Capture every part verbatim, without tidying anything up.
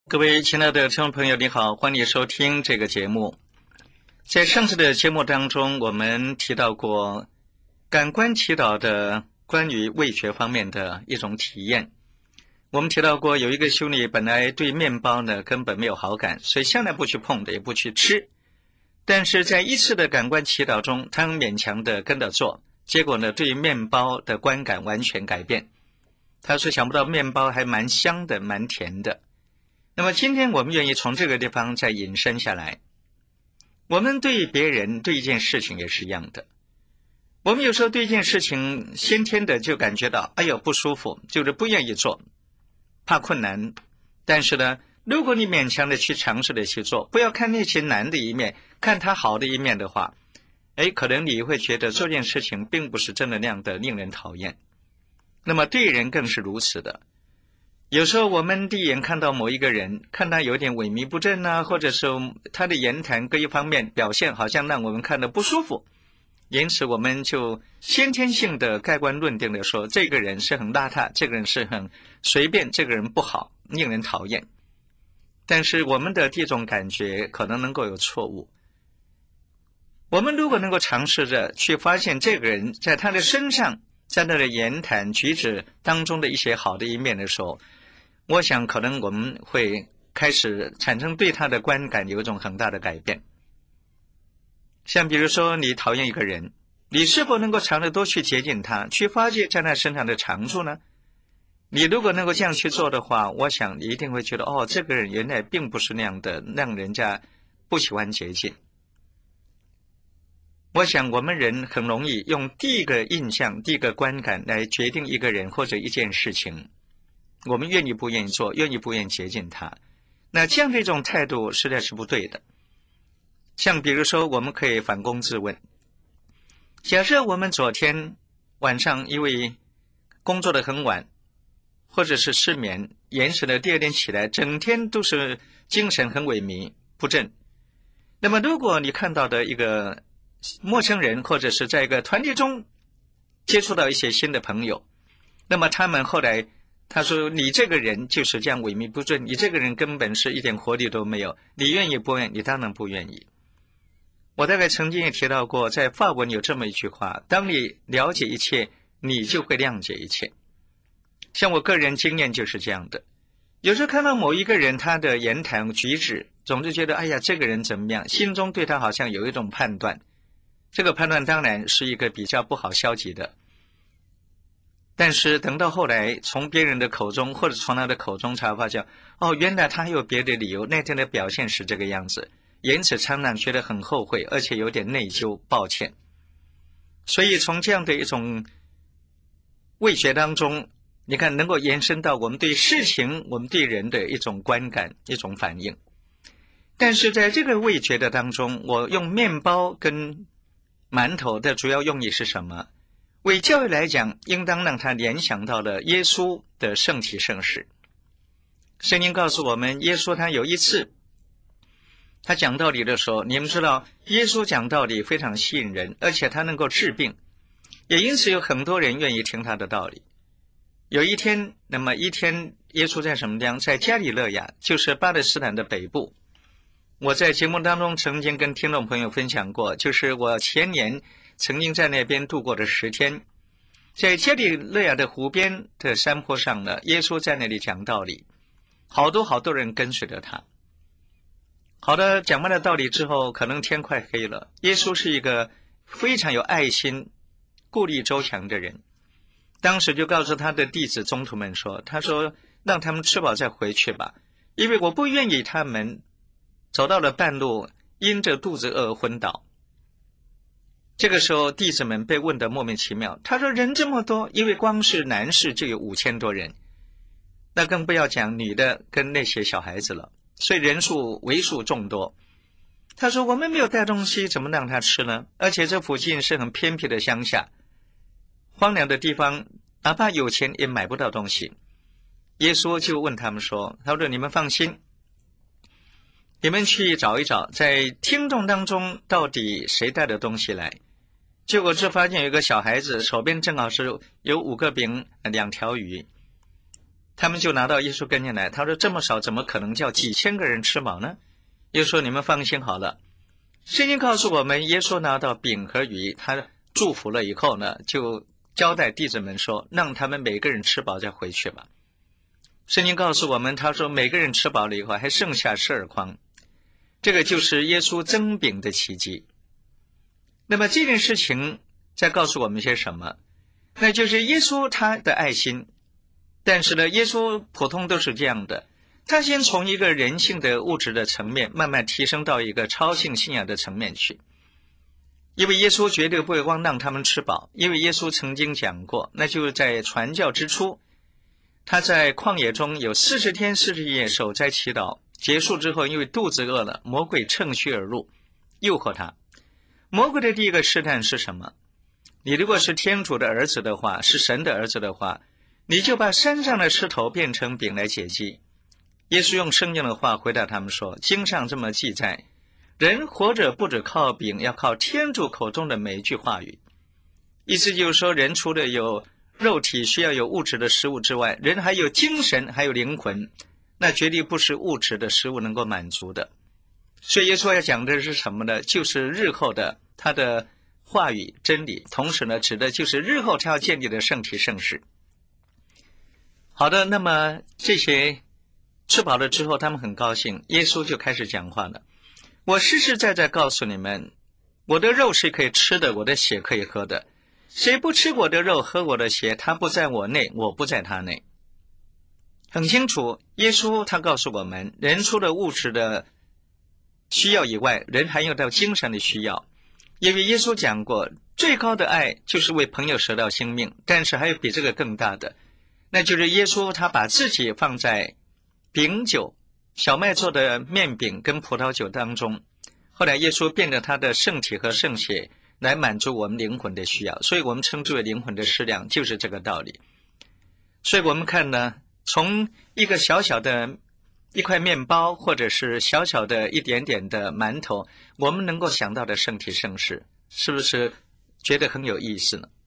各位亲爱的听众朋友，你好，欢迎收听这个节目。在上次的节目当中，我们提到过感官祈祷的关于味觉方面的一种体验。我们提到过，有一个兄弟本来对面包呢根本没有好感，所以向来不去碰的，也不去吃。但是在一次的感官祈祷中，他勉强的跟着做，结果呢，对面包的观感完全改变。他说想不到面包还蛮香的，蛮甜的。那么今天我们愿意从这个地方再引申下来，我们对别人对一件事情也是一样的。我们有时候对一件事情先天的就感觉到哎呦不舒服，就是不愿意做，怕困难。但是呢，如果你勉强的去尝试的去做，不要看那些难的一面，看它好的一面的话，哎，可能你会觉得这件事情并不是真的那样的令人讨厌。那么对人更是如此的。有时候我们第一眼看到某一个人，看他有点萎靡不振啊，或者是他的言谈各一方面表现好像让我们看得不舒服，因此我们就先天性的盖棺论定的说，这个人是很邋遢，这个人是很随便，这个人不好，令人讨厌。但是我们的这种感觉可能能够有错误。我们如果能够尝试着去发现这个人在他的身上，在他的言谈举止当中的一些好的一面的时候，我想可能我们会开始产生对他的观感有一种很大的改变。像比如说你讨厌一个人，你是否能够尝试多去接近他，去发现在他身上的长处呢？你如果能够这样去做的话，我想你一定会觉得哦，这个人原来并不是那样的让人家不喜欢接近。我想我们人很容易用第一个印象、第一个观感来决定一个人或者一件事情，我们愿意不愿意做，愿意不愿意接近他。那这样的一种态度实在是不对的。像比如说我们可以反躬自问，假设我们昨天晚上因为工作得很晚，或者是失眠，延迟了第二天起来整天都是精神很萎靡不振，那么如果你看到的一个陌生人，或者是在一个团体中接触到一些新的朋友，那么他们后来他说你这个人就是这样萎靡不振，你这个人根本是一点活力都没有，你愿意不愿意？你当然不愿意。我大概曾经也提到过，在法文有这么一句话，当你了解一切，你就会谅解一切。像我个人经验就是这样的，有时候看到某一个人他的言谈举止，总是觉得哎呀这个人怎么样，心中对他好像有一种判断，这个判断当然是一个比较不好消极的。但是等到后来从别人的口中或者从他的口中才发现，哦，原来他还有别的理由，那天的表现是这个样子，因此常常觉得很后悔，而且有点内疚抱歉。所以从这样的一种味觉当中，你看能够延伸到我们对事情，我们对人的一种观感，一种反应。但是在这个味觉的当中，我用面包跟馒头的主要用意是什么？为教育来讲，应当让他联想到了耶稣的圣体圣事。圣经告诉我们，耶稣他有一次他讲道理的时候，你们知道耶稣讲道理非常吸引人，而且他能够治病，也因此有很多人愿意听他的道理。有一天，那么一天耶稣在什么地方？在加里肋亚，就是巴勒斯坦的北部。我在节目当中曾经跟听众朋友分享过，就是我前年曾经在那边度过的十天，在加里肋亚的湖边的山坡上呢，耶稣在那里讲道理，好多好多人跟随着他。好的，讲完了道理之后，可能天快黑了。耶稣是一个非常有爱心、顾虑周详的人，当时就告诉他的弟子宗徒们说，他说让他们吃饱再回去吧，因为我不愿意他们走到了半路因着肚子饿昏倒。这个时候弟子们被问得莫名其妙，他说人这么多，因为光是男士就有五千多人，那更不要讲女的跟那些小孩子了，所以人数为数众多。他说我们没有带东西，怎么让他吃呢？而且这附近是很偏僻的乡下，荒凉的地方，哪怕有钱也买不到东西。耶稣就问他们说，他说你们放心，你们去找一找，在听众当中到底谁带的东西来。结果就发现有一个小孩子手边正好是有五个饼两条鱼， 他们就拿到耶稣跟前来，他说这么少怎么可能叫几千个人吃饱呢？耶稣说你们放心好了，圣经告诉我们，耶稣拿到饼和鱼，他祝福了以后呢，就交代弟子们说，让他们每个人吃饱再回去吧。圣经告诉我们，他说每个人吃饱了以后还剩下十二筐，这个就是耶稣增饼的奇迹。那么这件事情在告诉我们些什么？那就是耶稣他的爱心，但是呢，耶稣普通都是这样的，他先从一个人性的物质的层面慢慢提升到一个超性信仰的层面去。因为耶稣绝对不会光让他们吃饱，因为耶稣曾经讲过，那就是在传教之初，他在旷野中有四十天四十夜守斋祈祷，结束之后因为肚子饿了，魔鬼趁虚而入，诱惑他。魔鬼的第一个试探是什么？你如果是天主的儿子的话，是神的儿子的话，你就把山上的石头变成饼来解饥。耶稣用圣经的话回答他们说，经上这么记载，人活着不只靠饼，要靠天主口中的每一句话语。意思就是说，人除了有肉体需要有物质的食物之外，人还有精神，还有灵魂，那绝对不是物质的食物能够满足的。所以耶稣要讲的是什么呢？就是日后的他的话语真理，同时呢，指的就是日后他要建立的圣体圣事。好的，那么这些吃饱了之后，他们很高兴，耶稣就开始讲话了。我实实在在告诉你们，我的肉是可以吃的，我的血可以喝的。谁不吃我的肉，喝我的血，他不在我内，我不在他内。很清楚，耶稣他告诉我们，人除了物质的需要以外，人还有到精神的需要。因为耶稣讲过，最高的爱就是为朋友舍掉性命，但是还有比这个更大的，那就是耶稣他把自己放在饼酒、小麦做的面饼跟葡萄酒当中，后来耶稣变成他的圣体和圣血来满足我们灵魂的需要，所以我们称之为灵魂的食粮，就是这个道理。所以我们看呢，从一个小小的一块面包，或者是小小的一点点的馒头，我们能够想到的圣体圣事，是不是觉得很有意思呢？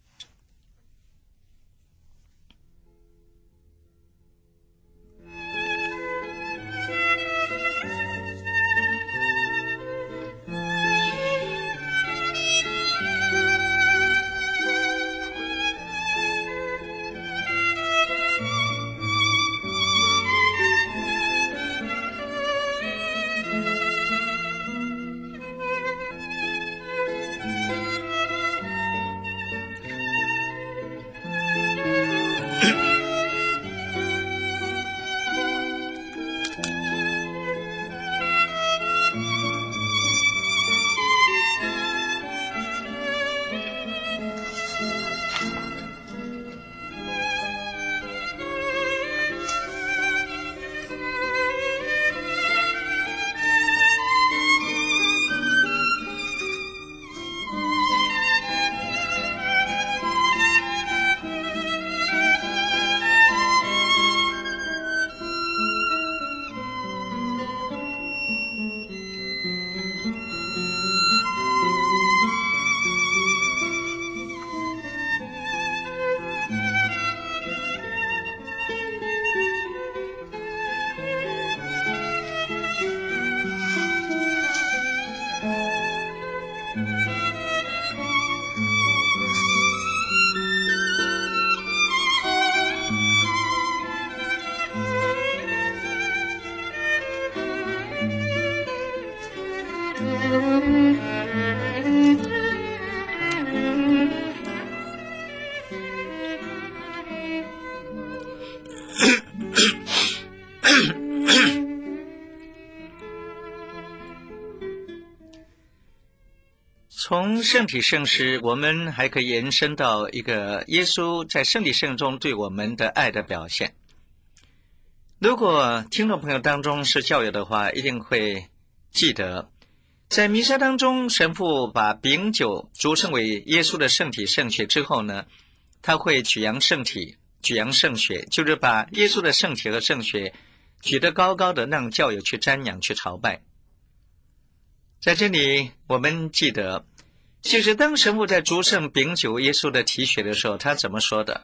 从圣体圣事，我们还可以延伸到一个耶稣在圣体圣中对我们的爱的表现。如果听众朋友当中是教友的话，一定会记得，在弥撒当中，神父把饼酒祝圣为耶稣的圣体圣血之后呢，他会举扬圣体，举扬圣血，就是把耶稣的圣体和圣血举得高高的，让教友去瞻仰去朝拜。在这里我们记得，其实当神父在祝圣饼酒耶稣的体血的时候，他怎么说的？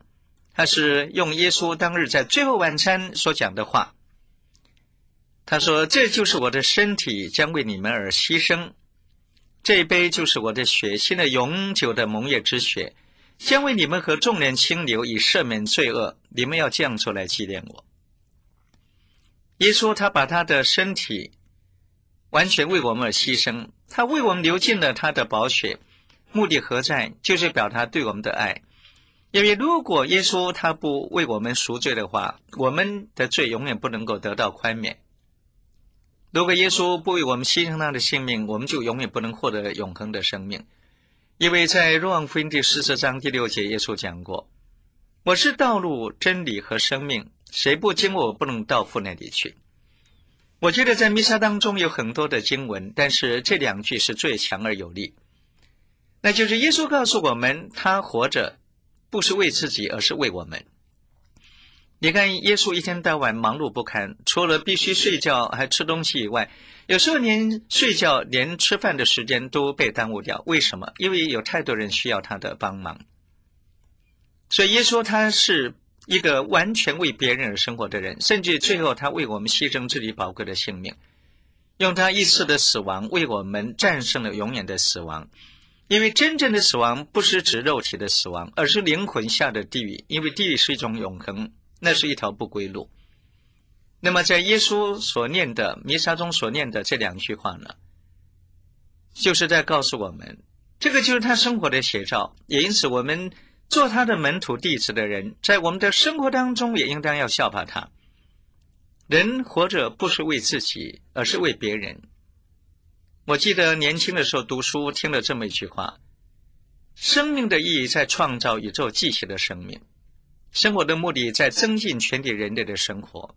他是用耶稣当日在最后晚餐所讲的话。他说，这就是我的身体将为你们而牺牲，这一杯就是我的血，新的永久的盟约之血，将为你们和众人清流，以赦免罪恶，你们要这样做来纪念我。耶稣他把他的身体完全为我们而牺牲，他为我们流尽了他的宝血，目的何在？就是表达对我们的爱。因为如果耶稣他不为我们赎罪的话，我们的罪永远不能够得到宽免。如果耶稣不为我们牺牲他的性命，我们就永远不能获得永恒的生命。因为在若望福音第十四章第六节，耶稣讲过，我是道路真理和生命，谁不经过我不能到父那里去。我觉得在弥撒当中有很多的经文，但是这两句是最强而有力，那就是耶稣告诉我们，他活着不是为自己，而是为我们。你看耶稣一天到晚忙碌不堪，除了必须睡觉还吃东西以外，有时候连睡觉连吃饭的时间都被耽误掉。为什么？因为有太多人需要他的帮忙。所以耶稣他是一个完全为别人而生活的人，甚至最后他为我们牺牲自己宝贵的性命，用他一次的死亡为我们战胜了永远的死亡。因为真正的死亡不是指肉体的死亡，而是灵魂下的地狱，因为地狱是一种永恒，那是一条不归路。那么在耶稣所念的弥撒中所念的这两句话呢，就是在告诉我们，这个就是他生活的写照。也因此我们做他的门徒弟子的人，在我们的生活当中也应当要效法他。人活着不是为自己，而是为别人。我记得年轻的时候读书听了这么一句话，生命的意义在创造宇宙继续的生命，生活的目的在增进全体人类的生活。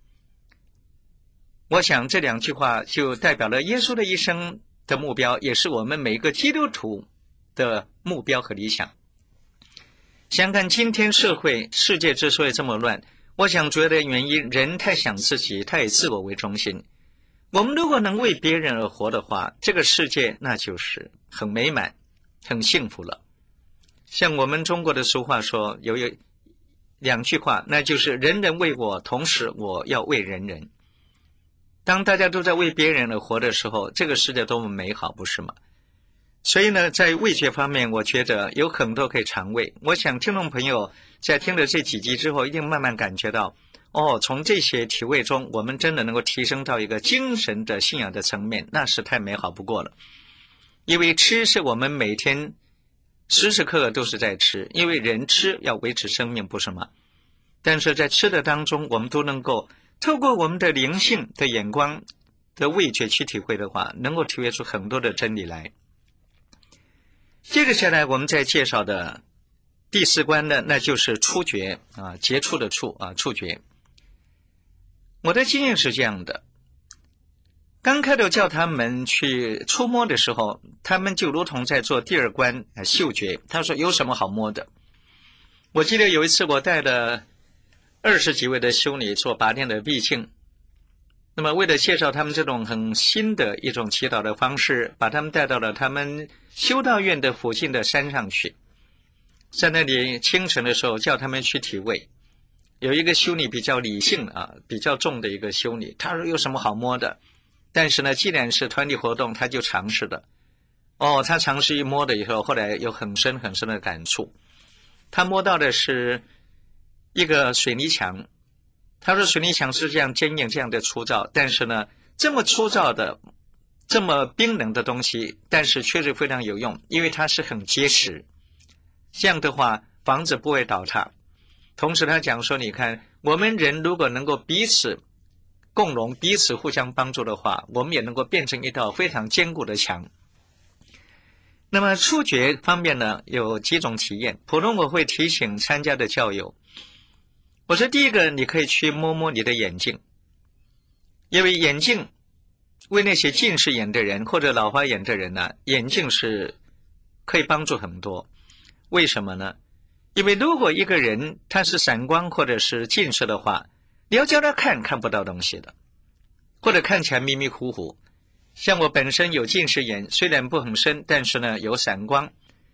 我想这两句话就代表了耶稣的一生的目标，也是我们每个基督徒的目标和理想。想看今天社会世界之所以这么乱，我想主要的原因，人太想自己，太以自我为中心。我们如果能为别人而活的话，这个世界那就是很美满很幸福了。像我们中国的俗话说，有有两句话，那就是人人为我，同时我要为人人。当大家都在为别人而活的时候，这个世界多么美好，不是吗？所以呢，在味觉方面，我觉得有很多可以尝味。我想听众朋友在听了这几集之后，一定慢慢感觉到，哦，从这些体味中，我们真的能够提升到一个精神的信仰的层面，那是太美好不过了。因为吃是我们每天时时刻刻都是在吃，因为人吃要维持生命，不是吗？但是在吃的当中，我们都能够透过我们的灵性的眼光的味觉去体会的话，能够体会出很多的真理来。接着下来我们再介绍的第四关呢，那就是触觉啊，接触的触啊，触觉。我的经验是这样的，刚开头叫他们去触摸的时候，他们就如同在做第二关啊，嗅觉。他说有什么好摸的？我记得有一次我带了二十几位的修女做八天的闭经，那么为了介绍他们这种很新的一种祈祷的方式，把他们带到了他们修道院的附近的山上去，在那里清晨的时候叫他们去体味。有一个修女比较理性啊，比较重的一个修女，她说有什么好摸的？但是呢，既然是团体活动，她就尝试的。哦，她尝试一摸了以后，后来有很深很深的感触。她摸到的是一个水泥墙，她说水泥墙是这样坚硬这样的粗糙，但是呢这么粗糙的这么冰冷的东西，但是确实非常有用，因为它是很结实，这样的话房子不会倒塌。同时他讲说，你看我们人如果能够彼此共荣，彼此互相帮助的话，我们也能够变成一道非常坚固的墙。那么触觉方面呢，有几种体验，普通我会提醒参加的教友，我说第一个，你可以去摸摸你的眼睛，因为眼镜为那些近视眼的人或者老花眼的人呢，眼镜是可以帮助很多。为什么呢？因为如果一个人他是散光或者是近视的话，你要叫他看看不到东西的，或者看起来迷迷糊糊。像我本身有近视眼，虽然不很深，但是呢有散光，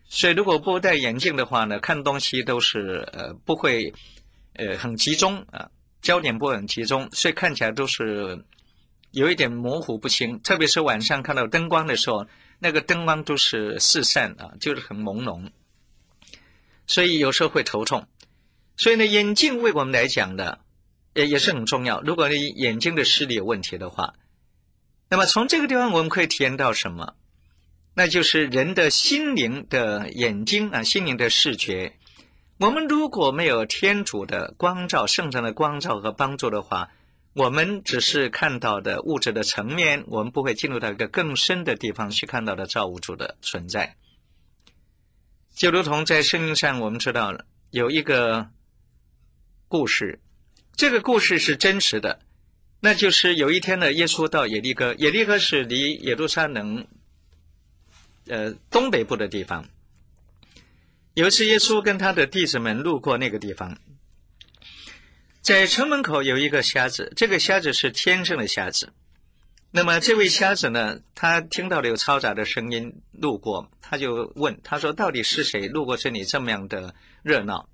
所以如果不戴眼镜的话呢，看东西都是呃不会呃很集中啊，焦点不会很集中，所以看起来都是有一点模糊不清，特别是晚上看到灯光的时候，那个灯光都是四散啊，就是很朦胧，所以有时候会头痛。所以呢，眼镜为我们来讲呢也也是很重要，如果你眼睛的视力有问题的话，那么从这个地方我们可以体验到什么？那就是人的心灵的眼睛啊，心灵的视觉。我们如果没有天主的光照、圣神的光照和帮助的话，我们只是看到的物质的层面，我们不会进入到一个更深的地方去看到的造物主的存在。就如同在圣经上我们知道了有一个故事，这个故事是真实的，那就是有一天呢，耶稣到耶利哥，耶利哥是离耶路撒冷呃东北部的地方。有一次耶稣跟他的弟子们路过那个地方，在城门口有一个瞎子，这个瞎子是天生的瞎子。那么这位瞎子呢，他听到了有嘈杂的声音路过，他就问，他说到底是谁路过这里这么样的热闹？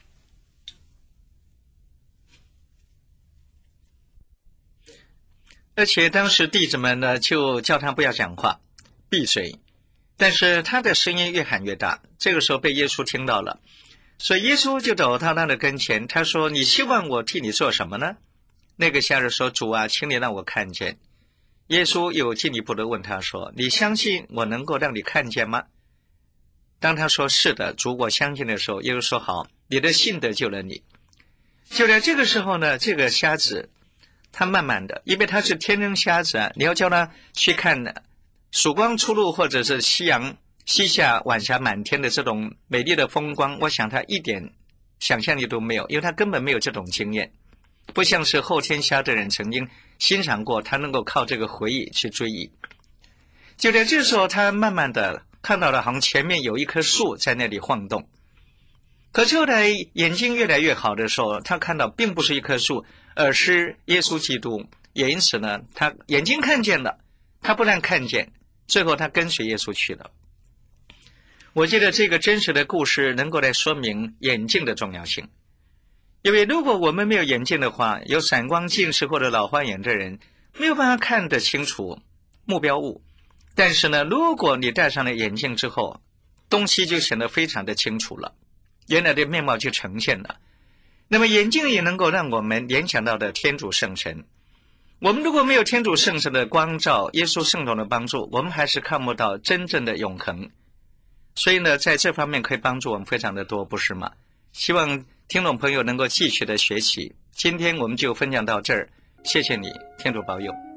而且当时弟子们呢就叫他不要讲话，闭嘴。但是他的声音越喊越大，这个时候被耶稣听到了，所以耶稣就走到他的跟前，他说，你希望我替你做什么呢？那个瞎子说，主啊，请你让我看见。耶稣又进一步的问他说，你相信我能够让你看见吗？当他说是的，主，我相信的时候，耶稣说，好，你的信得救了你。就在这个时候呢，这个瞎子他慢慢的，因为他是天生瞎子啊，你要叫他去看呢曙光出露或者是夕阳西下晚霞满天的这种美丽的风光，我想他一点想象力都没有，因为他根本没有这种经验，不像是后天瞎的人曾经欣赏过，他能够靠这个回忆去追忆。就在这时候，他慢慢的看到了好像前面有一棵树在那里晃动，可是后来眼睛越来越好的时候，他看到并不是一棵树，而是耶稣基督，也因此呢，他眼睛看见了，他不但看见，最后他跟随耶稣去了。我觉得这个真实的故事能够来说明眼镜的重要性，因为如果我们没有眼镜的话，有散光近视或者老花眼的人没有办法看得清楚目标物，但是呢，如果你戴上了眼镜之后，东西就显得非常的清楚了，原来的面貌就呈现了。那么眼镜也能够让我们联想到的天主圣神，我们如果没有天主圣神的光照，耶稣圣童的帮助，我们还是看不到真正的永恒。所以呢，在这方面可以帮助我们非常的多，不是吗？希望听众朋友能够继续的学习。今天我们就分享到这儿，谢谢你，天主保佑。